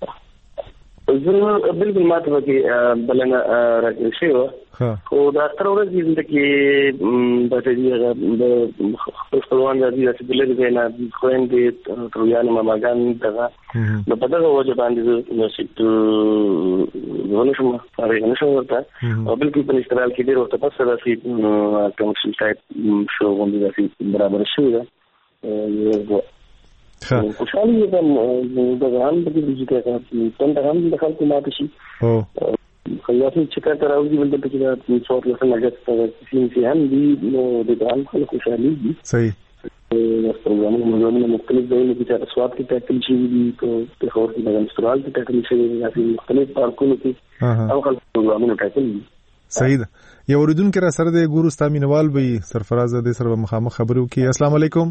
زه بالکل ماته کې بلنه راځي شو خو دا تر ورځې د کې د دې د خپلوان راځي چې د لږ نه خويندې ترویانو ماګان دغه د په دغه وجه باندې نو چې ونه شم هغه نه شو ورته او بالکل په استرال کې ډیر وخت پس راځي کوم څه ټایپ شو باندې راځي برابر شو دا خوشحالي یم د ځان په دې چې دا څنګه هم د خلکو ماته شي او خیاطي چې کار راوځي بل د چې دا څوک له څنګه چې چې هم دي نو د ځان خلکو خوشحالي دي صحیح پروګرامونه موږ مختلف ځایونه کې چې سواد کې ټاکل شي دي په خور کې د استرال کې ټاکل شي دي مختلف پارکونو کې او خلک پروګرامونه ټاکل دي صحیح ده. یو اوریدونکو را سره د ګورو ستامینوال به سرفراز د سره مخامخ خبرو کې. السلام علیکم.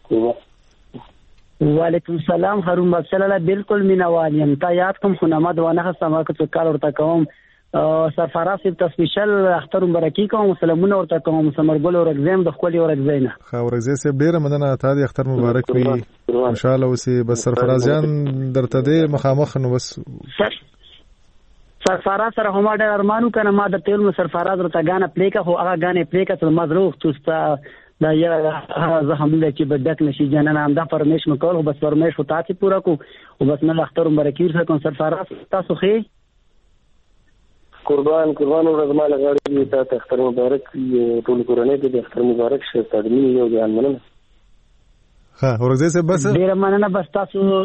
وعلیکم السلام. هارون بادشاہ بالکل مینوال یم. تا یاد کوم خو نمد ونه خصم که کار ورته کوم سرفراز په سپیشل اختر مبارکي کوم سلامونه ورته کوم سمرګل ورغزم د خپل ورغزینه خو ورغزې سه ډیره مننه. تا د اختر مبارک وي ان شاء الله. وسی بس سرفراز جان درته د مخامخ نو بس سرفراز سره هم ډېر ارمانو کنه ما د تیل سرفراز ورته غانه پلیکه خو هغه غانه پلیکه تل مزروخ توستا دا یا زه هم له چې بدک نشي جنان هم دا فرمیش مکول بس فرمیش وتا چې پورا کو او بس نه اختر مبارکي ورته کوم سرفراز تاسو خې قربان قربان ورځ مال غاړي ته اختر مبارک ټول کورنۍ ته اختر مبارک شه تدمی یو ځان مننه. ها ورځې سه بس ډېر مننه. بس تاسو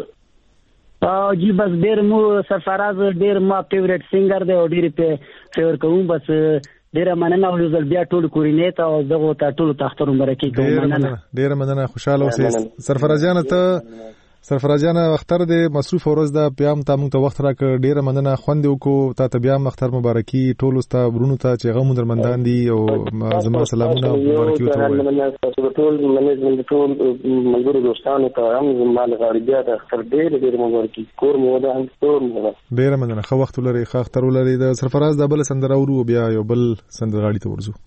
او جی بس ډېر مو سرفراز ډېر ما فیوریټ سنگر دی او ډېر په فیور کوم بس ډېر مننه او زل بیا ټول کورینې ته او دغه ته ټول تختر مبارکي کوم. مننه ډېر مننه. خوشاله اوسئ سرفراز جان. ته سرفراز جان اختر د مصروف ورځ د پیام ته موږ ته وخت راکړ. ډېر مننه. خوند وکړو تا ته بیا اختر مبارکي ټول استا برونو ته چې غو درمندان دي او زما سلامونه مبارکي وته. تاسو ټول مننه ټول ملګرو دوستانو ته هم زما لغړی بیا د اختر ډېر ډېر مبارکي کور مو ده هم ټول مو. ډېر مننه. خو وخت لري خو اختر ولري. د سرفراز د بل سندره ورو بیا یو بل سندرغاړي ته ورزو.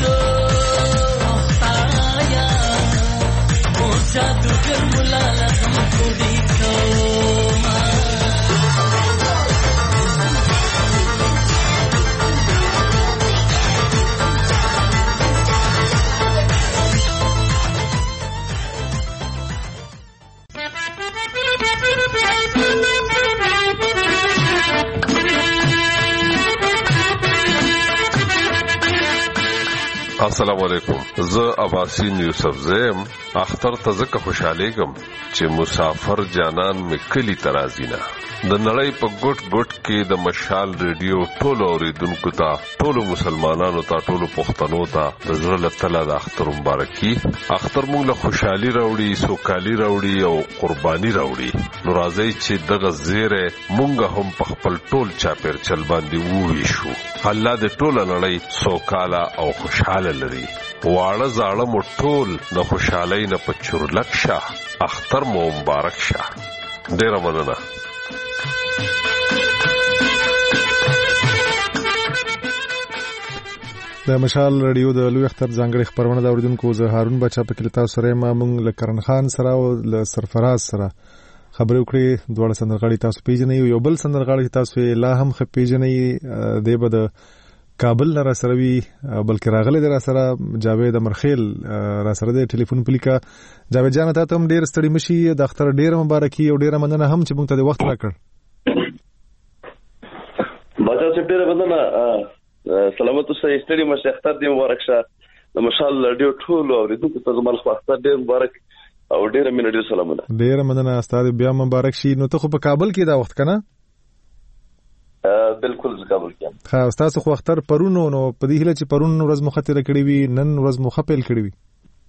जादूगर मुलाला السلام علیکم. زه اباسین یوسف زیم. اختر ته زکه خوشالېږم چې مسافر جانان می کلی ترازینا د نړۍ په ګټ ګټ کې د مشال ریډیو ټولو اوریدونکو ته، ټولو مسلمانانو ته، ټولو پښتنو ته د زړه له تله د اختر مبارکي. اختر موږ له خوشحالي راوړي، سوکالي راوړي او قرباني راوړي. نو راځي چې دغه زیره موږ هم په خپل ټول چاپیر چل باندې وویشو. الله دې ټول نړۍ سوکاله او خوشحاله لري. واړه زاړه مو ټول د خوشحالۍ نه په چورلک شه. اختر مو مبارک شه. ډیره مننه. د مشال رادیو د لوی اختر ځانګړي خبرونه دا اوریدونکو زه هارون بچا په کلیتا سره ما مونږ له کرن خان سره او له سرفراز سره خبرې وکړې. دوه سندرغاړي تاسو پیژنئ، یو بل سندرغاړي تاسو لا هم خ پیژنئ. دی به د کابل را سره وی بلکې راغله در سره جاوید امرخیل را سره د ټلیفون پلیکا. جاوید جان ته هم ډیر ستړي مشي. د اختر ډیر مبارکي او ډیر مننه هم چې مونږ ته د وخت راکړ. بچا چې ډیر مننه. سلامت اوسه. ستړي مشه. اختر دې مبارک شه. د مشال رادیو ټول اوریدونکو ته زموږ خو اختر ډیر مبارک او ډیر مننه. ډیر سلامونه. ډیر مننه. استاد بیا مبارک شي. نو ته خو په کابل کې دا وخت کنه؟ بالکل کابل کې. ها استاد خو اختر پرونو نو په دې هله چې پرون ورځ مخاطره کړې وي، نن ورځ مخاپل کړې وي.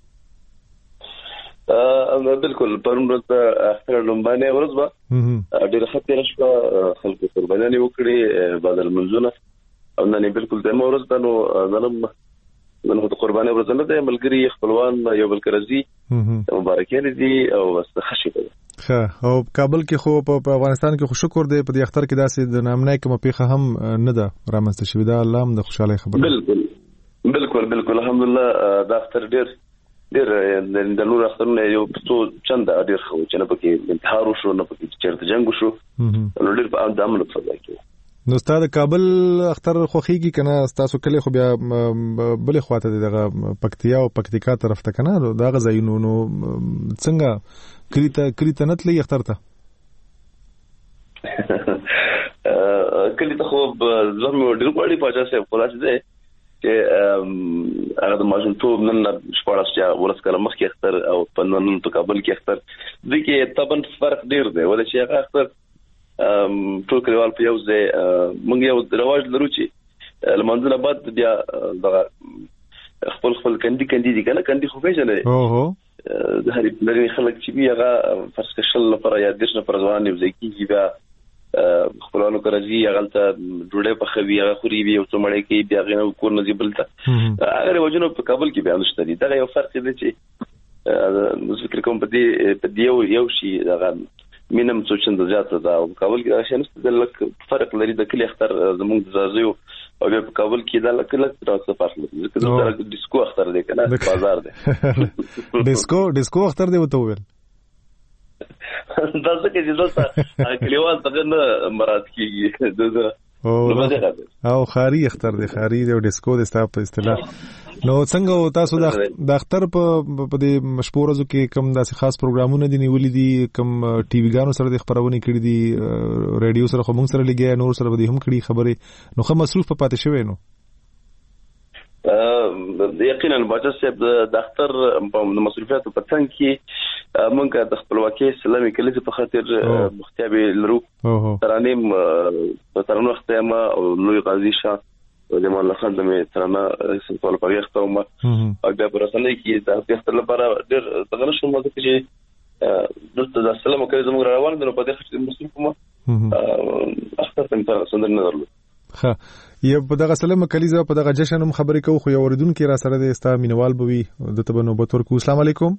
ا بالکل پرون ورځ اختر لومبانه ورځ با ډیر خطر شو. خلکو قرباني وکړي بدل منځونه او نن بالکل د مورز دنو نن نن د قرباني ورځ نه د ملګری خپلوان یو بل کرزي مبارکي دي او واستخشي ده. ها او کابل کې خو په افغانستان کې خو شکر دی په دې اختر کې داسې د نامنای کوم پیخه هم نه ده رامنځته شوې. ده الله هم د خوشاله خبره. بالکل بالکل بالکل الحمدلله. دا اختر ډیر ډیر د نور اخترونه یو څو چند ډیر خو چې نه پکې انتحار وشو، نه پکې چیرته جنگ وشو. نو ډیر په امن په فضا کې. نو ستاسو کابل اختر خوخيږي کنه؟ تاسو کله خو بیا بلې خواته دغه پکتیا او پکتیکا طرف ته کنه دا غزاینو. نو څنګه کلیته کلیته نتلې اختر ته؟ کلیته خو زموږ ډیر وړي پاجا سه خلاص ده چې هغه د ماجون ته نن شپږ یا ورځ کله مخکې اختر او په نن په کابل کې اختر دي کې طبعا فرق ډیر دی. ولې چې هغه اختر ټول کلیوال په یو ځای موږ یو رواج لرو چې لمانځنه بعد بیا دغه خپل خپل کندي کندي دي کنه کندي خو پیژنې. اوه د هرې لري خلک چې بیا هغه فرض کشل لپاره یا د شنه پر ځوان یو ځای کې بیا خپلانو کرځي هغه ته ډوډۍ په خوي هغه خوري بیا څو مړې کې بیا غنه کور نه زیبل ته هغه وجنه په کابل کې بیا نشته دي. دا یو فرق دی چې ذکر کوم په دې په دې یو شی دغه مینم څو چند زیاته دا په کابل کې شنه د لک فرق لري. د کلی اختر زموږ زازیو او په کابل کې دا لک لک تاسو فرق لري. ځکه دا ډیسکو اختر دی کنه بازار دی. ډیسکو ډیسکو اختر دی وته ویل دا څه کې چې دوستا کلیوال څنګه نه مراد کیږي دا او خاري اختر دی. خاري دی او ډیسکو د ستاسو په اصطلاح. نو څنګه تاسو د اختر په دې مشپورزو کې کوم داسې خاص پروګرامونه دي نیولې دي؟ کوم ټي وی ګانو سره د خبرونه کړې دي؟ رادیو سره خو موږ سره لګي نور سره به هم کړي خبرې. نو خو مصروف په پاتې شوی نو یقینا باچا صاحب د اختر په مصروفیت په څنګه کې موږ د خپلواکۍ سلامي کلیزه په خاطر مختابي لرو. ترانیم په ترانو وخت ما او لوی قاضي شاه جمال الله خان دمه ترانه سنتول پریښتو ما او د پرسنۍ کې د اختر لپاره ډېر دغه شوم چې دلته د سلام کوي زموږ روان دي په دې خاطر مصروف ما اختر تم تر سندر نه درلو. ها یو په دغه سلام کلیزه په دغه جشن هم خبرې کوو خو یو اوریدونکو را سره د استا مینوال بوي د تبه نوبت ورکو. السلام علیکم.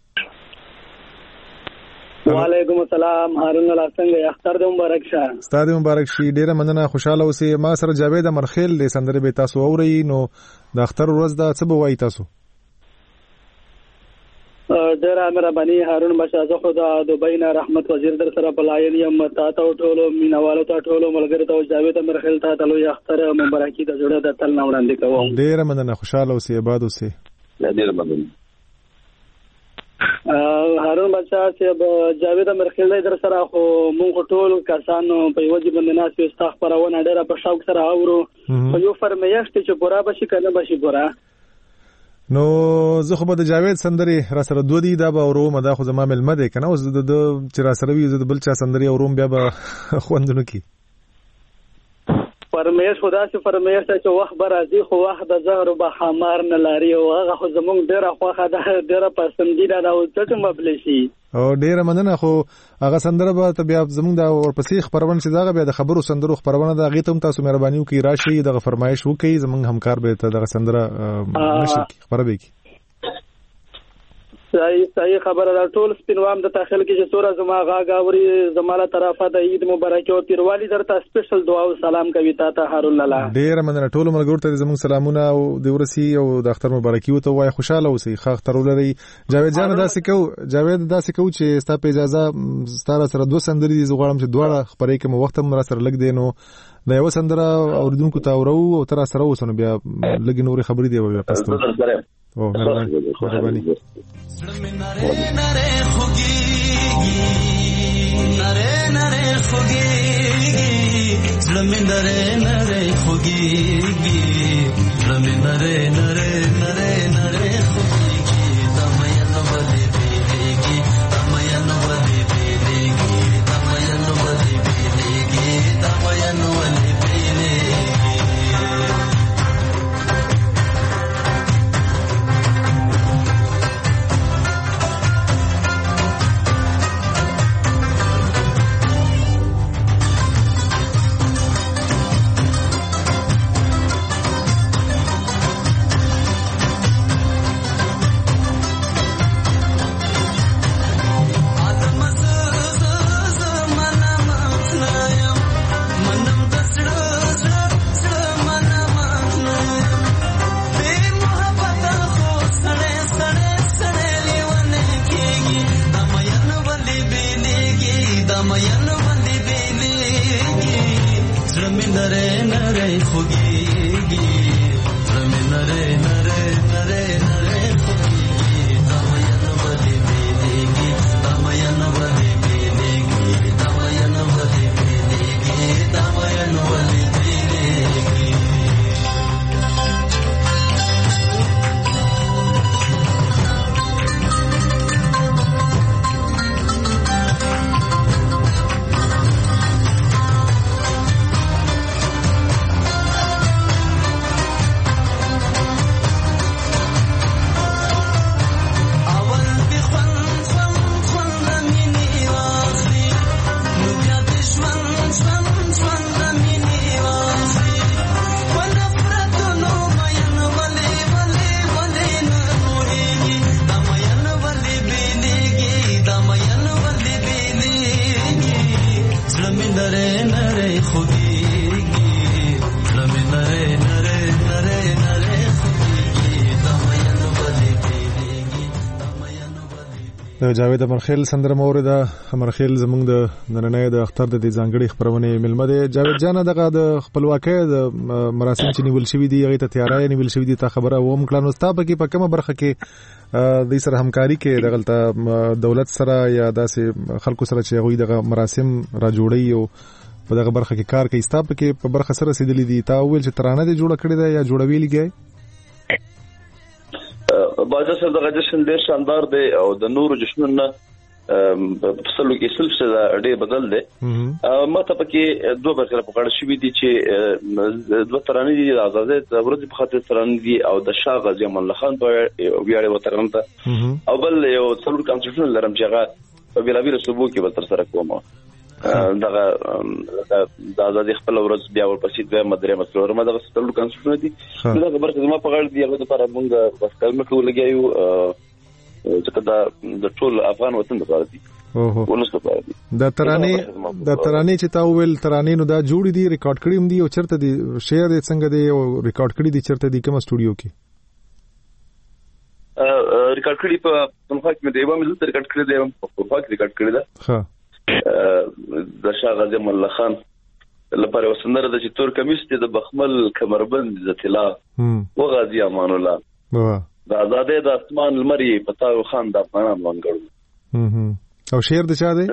وعلیکم السلام. هارون الله څنګه اختر دې مبارک شه. ستاسو مبارک شي. ډیره مننه. خوشاله اوسئ. ما سره جاوید امرخیل د سندره به تاسو اورئ. نو د اختر ورځ دا څه به وایي تاسو؟ ډېر مهرباني هارون بچا زه خو د دوبۍ نه رحمت وزیر در سره بلاین یم تا ته ټولو مینوالو ته ټولو ملګرو ته جاوید مرخل ته د لوی اختر مبارکي د جوړه د تل نه وړاندې کوم. ډېر مننه، خوشاله اوسئ، آباد اوسئ. ډېر مننه هارون بچا چې جاوید مرخل در سره خو مونږ ټول کسانو په یو ځای باندې ناس یو ستاسو خبرونه ډېر په شوق سره اورو. خو یو فرمایښت چې پورا بشي کنه بشي پورا نو زه خو به د جاوید سندرې را سره دوه دي دا به اورم، دا خو زما ملمه دی که نه، اوس د چې را سره وي زه د بل چا سندرې اورم بیا به خوندونه کي. فرمایش خو داسې فرمایش چې وخت به راځي خو وخت د زهرو به خمار نه لري او هغه خو زمونږ ډېره خوښه ده، ډېره پسندیده ده او څه څه مبلی شي. او ډېره مننه. خو هغه سندره به ته بیا زمونږ د ورپسې خپرونه چې دغه بیا د خبرو سندرو خپرونه ده هغې ته هم تاسو مهرباني وکړئ راشئ دغه فرمایش وکړئ، زمونږ همکار به ته دغه سندره نشر کړي خپره به کړي. صحیح صحیح خبره ده. ټول سپینوام د تاخل کې چې څوره زما غاګ اوري زما له طرفه د عید مبارکي او پیروالي درته سپیشل دعا او سلام کوي تا ته هارون لالا. ډېر مننه. ټول ملګرو ته زموږ سلامونه او د ورسي او د اختر مبارکي وته وای، خوشاله اوسئ، ښه اختر ولرئ. جاوید جان داسې کو جاوید داسې کو چې ستا په اجازه ستاره سره دوه سندرې دي، زه غواړم چې دواړه خبرې کوم وخت هم را سره لګ دی نو دا یو سندره اوریدونکو ته اورو او تر سره اوسنو بیا لګ نورې خبرې دی بیا پستو. او مهرباني مهرباني. نره نره خوگیگی نره نره خوگیگی زلمی نره نره خوگیگی زلمی نره نره نره نره خوگیگی دمایا نوالی بیلیگی دمایا نوالی بیلیگی دمایا نوالی بیلیگی دمایا نوالی بیلیگی. جاوید امرخیل سندره مورده امرخیل زمونږ د نننۍ د اختر د دې ځانګړي خبرونه ملمه دی. جاوید جان دغه د خپلواکۍ د مراسم چې نیول شوي دي هغې ته تیاری نیول شوي دي تا خبره وم کړه، نو ستا پکې په کومه برخه کې دوی سره همکاري کې دغلته دولت سره یا داسې خلکو سره چې هغوی دغه مراسم را جوړوي او په دغه برخه کې کار کوي ستا پکې په برخه سره رسېدلي دي؟ تا وویل چې ترانه دې جوړه کړې ده یا جوړوي لګی؟ باجه صاحب دغه جشن ډېر شاندار دی او د نورو جشنونو نه په سلو کې سلف څه ډېر بدل دی. ما ته پکې دوه برخې پکړه شوې دي چې دوه ترانې دي د آزادۍ د ورځې په خاطر ترانې دي او د شاه غازي امان الله خان په ویاړ وترنه ته او بل یو څلور کانسټیټیوشن لرم چې هغه په بیلابیل صوبو کې به تر سره کوم. دغه د آزادۍ خپل ورځ بیا ورپسې دوه مدرې مسلور ما دغه څلور کانسټیټیوشن دي دغه برخه زما په غاړه دی هغه لپاره موږ بس کلمه کوو لګیو چې دا د ټول افغان وطن لپاره دي. اوه دا ترانې دا ترانې چې تا ویل ترانې نو دا جوړې دي ریکارډ کړې هم دي او چرته دي شعر یې څنګه دی او ریکارډ کړې دي چرته دي کوم سټوډیو کې؟ ریکارډ کړی په پښتونخوا کې مې دیوه مې ریکارډ کړی دی په پښتونخوا کې ریکارډ کړی دا ها د شاه غازی امان الله خان لپاره وسندره د چې تور کمیس د بخمل کمربند د طلا و غازی امان الله د آزادۍ د اسمان لمري پتا خان د افغانان وانګړو او شعر د چا دی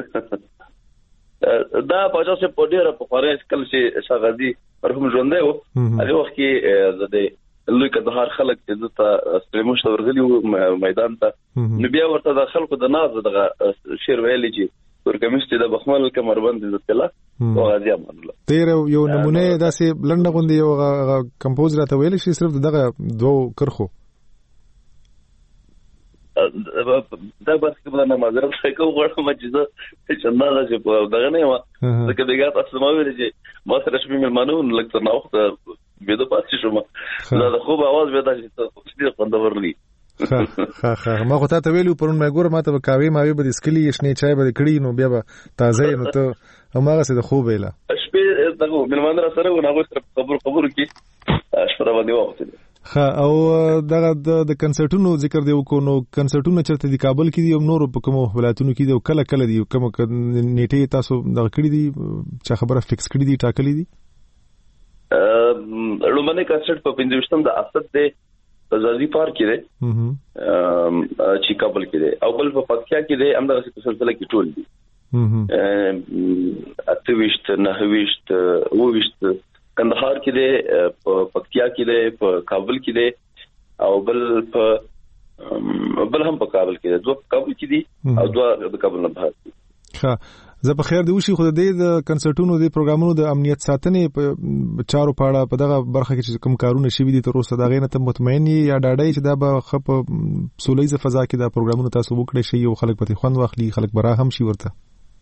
دا په تاسو په ډیره په فارس کله چې شاه غازی مرحوم ژوندی و هغه وخت کې د لوی کندهار خلک چې د استریموش ورغلي میدان ته نو بیا ورته د خلکو د ناز دغه شعر ویلي چې ورکمشتي د بخمل کمربند د طلا او غازی امان الله تیر یو نمونه داسې لنډه غوندي یو کمپوزر ته ویل شي صرف دغه دوه کرخو دا بس کومه نه معذرت کوم غواړم چې زه چې نه دا چې دغه نه و ځکه دغه تاسو ما ویل چې ما سره شپې مېلمانو لکه نو وخت به د پاتې شوم دا د خوب आवाज به دا چې څه خوندور لري ها ها ما خو ته ویلو پرون مې ګور ماته کاوي ماوي به سکلی شنه چای به کړی نو بیا به تازه نو ته هماغه څه د خوب ویلا شپې دغه مېلمانو سره و نو سره خبر خبر کی شپه باندې وخت ها او دغه د کنسرټونو ذکر دی وکړو نو کنسرټونه چرته د کابل کې دي او نور په کومو ولایتونو کې دي او کله کله دي کوم نیټه تاسو دغه کړی دي چې خبره فکس کړی دي ټاکلې دي لومړنی کنسرټ په پنځه د اسد د زازي پارک کې دی چې کابل کې دی او بل په پکتیا کې دی همدغه په سلسله کې ټول دي اته نه ویشت وویشت کندهار کې دی په پکتیا کې دی په کابل کې دی او بل په بل هم په کابل کې دی دوه کابل کې دي او دوه د کابل نه بهر دي ښه زه په خیر دی وشي خو د دې کنسرټونو د پروګرامونو د امنیت ساتنې په چارو پاړه په دغه برخه کې چې کوم کارونه شوي دي تر اوسه دا غینه ته مطمئن یا ډاډای چې دا به خپ سولېزه فضا کې دا پروګرامونه تاسو وکړئ شي او خلک پته خوند واخلي خلک برا هم شي ورته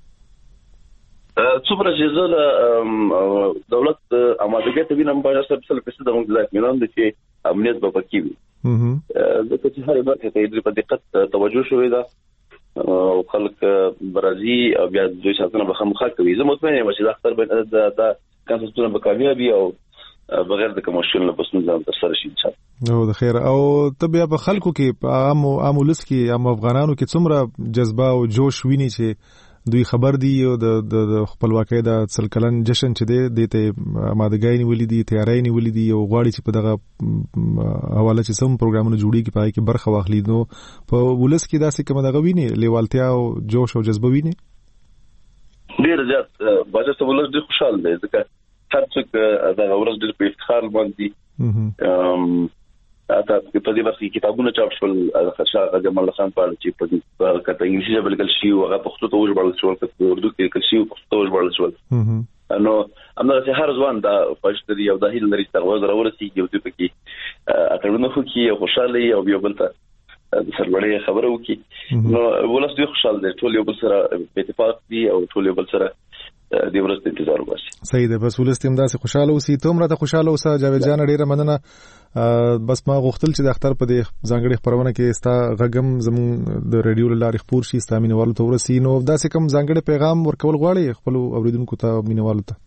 څومره چې زه د دولت امادګۍ ته وینم په اساس په څه د موږ ځای مینم چې امنیت به پکې وي د چې هر برخه ته په دقت توجه شوی دا او خلک برازي او بیا د دوی ساتنه به خامخا کوي زه مطمئن یم چې دا اختر به د کانسټیټیوشن به کامیابي او بغیر د کومشن له پسند ځان تر سره شي نو د خیر او ته بیا په خلکو کې په عام عام ولس کې عام افغانانو کې څومره جذبه او جوش ویني چې دوی خبر دی او د د خپلواکۍ د څلکلن جشن چې دی د مادګای نیولې دي تیارای نیولې دي او غواړي چې په دغه حواله چې سم پروګرامونه جوړیږي پای کې برخه واخلي نو په ولس کې داسې کوم دغه ویني لیوالتیا او جوش او جذبه ویني ډیر زیات باید څه ولس ډیر خوشاله دي ځکه هر څوک دا ورځ ډیر په افتخار باندې اته په دې وخت کې کتابونه چاپ شول د شاه غازی امان الله خان په اړه چې په کته انګلیسي ژبه لیکل شي او هغه پښتو ته وژباړل شو په اردو کې لیکل شي او پښتو ته وژباړل شو نو امر چې هر ځوان دا پښتوري او د هیل لري څنګه ورورسي یو دې پکې اټړنه خو کې خوشاله او بیا بل ته د سرلوړي خبره وکي نو ولس دوی خوشاله دي ټول یو بل سره په اتفاق دي او ټول یو بل سره د ورځې انتظار وکړي صحیح ده بس ولست هم داسې خوشاله اوسې ته هم راته خوشاله اوسه جاوید جان ډیره مننه بس ما غوښتل چې د اختر په دې ځانګړي خبرونه کې ستا غږم زمون د ریډیو لارې خبر شي ستا مینوالو ته ورسي نو داسې کوم ځانګړي پیغام ورکول غواړي خپل اوریدونکو ته مینوالو ته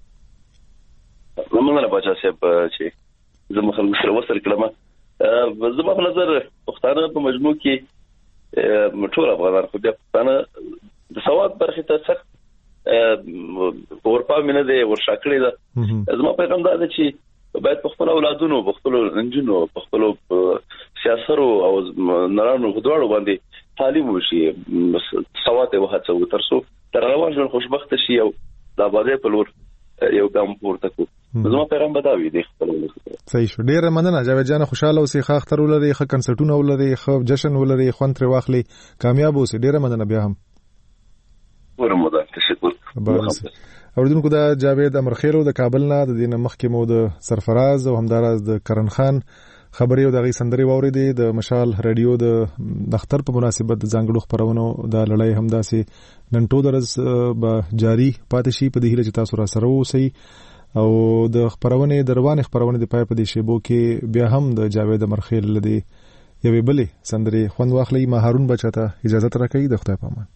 مننه بچا صاحب چې زما خلک سره وصل کړم زما په نظر پښتانه په مجموع کې ټول افغانان خو بیا پښتانه د سواد برخه ته سخت ورپا مینه دی ورشاکړی دا زما پیغام دا دی چې باید په خپل اولادونو په خپل انجنونو په خپل سیاسترو او نرانو غوړو باندې تعلیم وشي سواد او هڅه ترڅو تر روان ژوند خوشبخت شي او د آبادی په لور یو ګام پورته کو زما پیغام بداوي دی خپل صحیح شو ډیر مننه جاوید جان خوشاله اوسې ښه اختر ولري ښه کنسرټونه ولري ښه جشن ولري خوند تر واخلي کامیاب اوسې ډیر مننه بیا هم ورموده تشکر اوردونکو دا جاوید امرخیلو د کابل نه د دینه مخکې مو د سرفراز او همداراز د کرن خان خبري او د غي سندري واوریدې د مشال رادیو د اختر په مناسبت د ځانګړو خبرونو د لړۍ همداسې نن ټول درز به جاری پاتې شي په دې هیله چې تاسو را سره اوسئ او د خبرونه د روان خبرونه د پای په دې شیبو کې بیا هم د جاوید امرخیل لدی یوې بلې سندري خوند واخلي ما هارون بچاته اجازه تر کوي د خدای په امان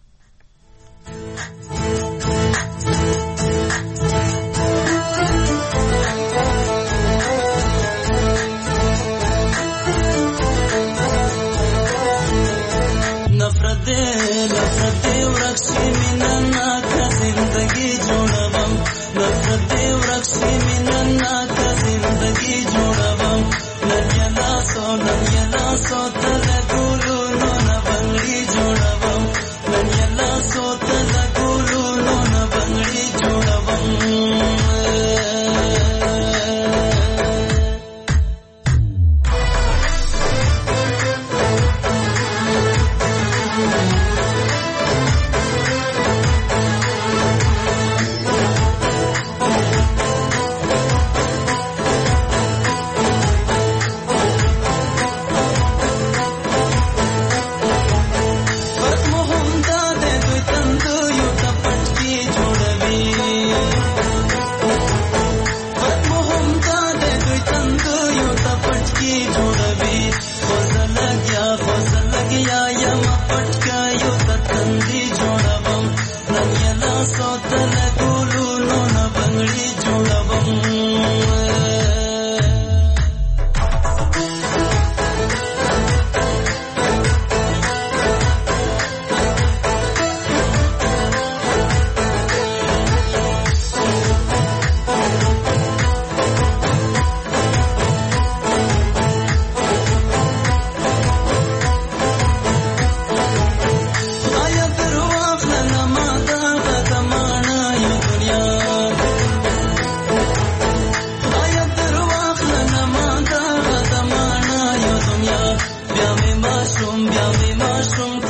Bia me mushroom, bia me mushroom.